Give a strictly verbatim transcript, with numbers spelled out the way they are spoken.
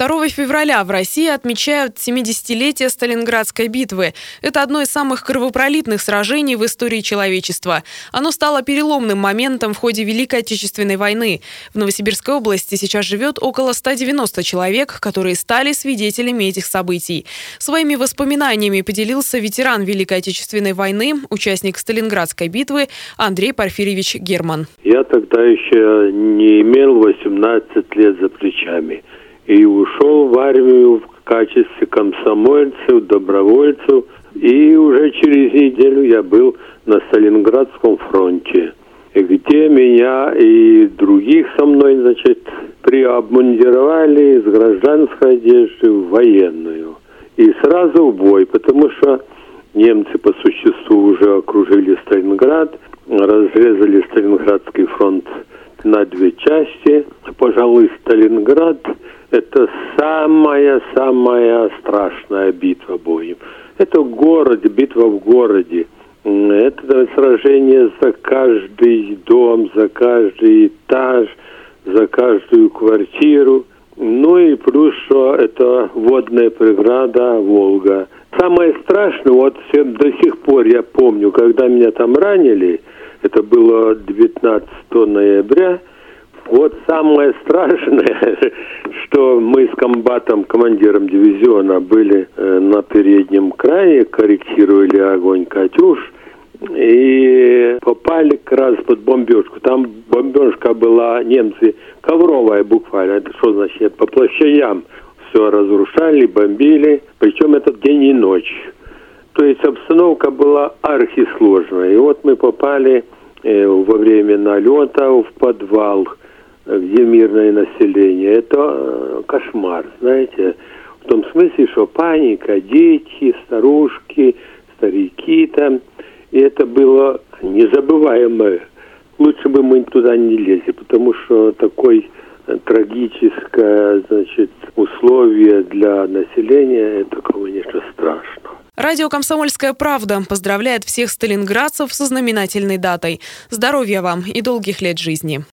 второго февраля в России отмечают семидесятилетие Сталинградской битвы. Это одно из самых кровопролитных сражений в истории человечества. Оно стало переломным моментом в ходе Великой Отечественной войны. В Новосибирской области сейчас живет около ста девяноста человек, которые стали свидетелями этих событий. Своими воспоминаниями поделился ветеран Великой Отечественной войны, участник Сталинградской битвы Андрей Порфирьевич Герман. Я тогда еще не имел восемнадцати лет за плечами. И ушел в армию в качестве комсомольцев, добровольцев. И уже через неделю я был на Сталинградском фронте, где меня и других со мной, значит, приобмундировали с гражданской одежды в военную. И сразу в бой, потому что немцы по существу уже окружили Сталинград, разрезали Сталинградский фронт на две части. Пожалуй, Сталинград – это самая-самая страшная битва боем. Это город, битва в городе. Это сражение за каждый дом, за каждый этаж, за каждую квартиру. Ну и плюс, что это водная преграда Волга. Самое страшное, вот до сих пор я помню, когда меня там ранили, это было девятнадцатого ноября, вот самое страшное, что мы с комбатом, командиром дивизиона, были на переднем крае, корректировали огонь «Катюш», и попали как раз под бомбежку. Там бомбежка была, немцы, ковровая буквально. Это что значит? По площадям все разрушали, бомбили, причем это день и ночь. То есть обстановка была архисложная. И вот мы попали э, во время налета в подвал, где мирное население. Это э, кошмар, знаете. В том смысле, что паника, дети, старушки, старики там. И это было незабываемое. Лучше бы мы туда не лезли, потому что такое трагическое, значит, условие для населения, это, конечно, страшно. Радио «Комсомольская правда» поздравляет всех сталинградцев со знаменательной датой. Здоровья вам и долгих лет жизни.